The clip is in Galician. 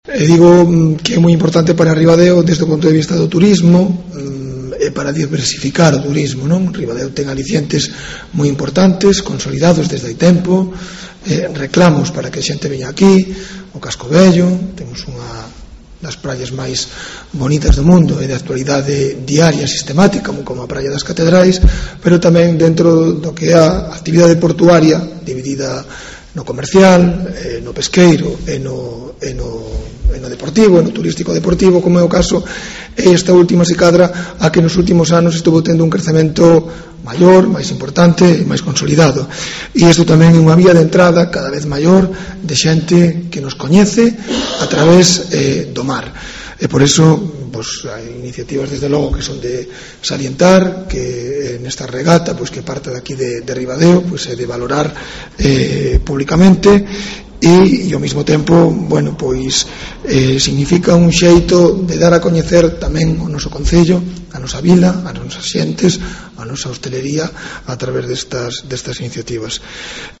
Digo que é moi importante para Ribadeo desde o punto de vista do turismo e para diversificar o turismo, non? Ribadeo ten alicientes moi importantes, consolidados desde hai tempo, reclamos para que a xente veña aquí, o Casco Vello, temos unha das praias máis bonitas do mundo e de actualidade diaria sistemática como a Praia das Catedrais, pero tamén dentro do que é a actividade portuaria dividida no comercial, no pesqueiro e no deportivo, e no turístico deportivo, como é o caso, e esta última se cadra a que nos últimos anos estuvo tendo un crecemento maior, máis importante e máis consolidado, e isto tamén é unha vía de entrada cada vez maior de xente que nos coñece a través do mar, e por eso hai iniciativas desde logo que son de salientar, que nesta regata que parte daqui de Ribadeo é de valorar públicamente, e ao mesmo tempo significa un xeito de dar a coñecer tamén o noso concello, a nosa vila, as nosas xentes, a nosa hostelería a través destas iniciativas.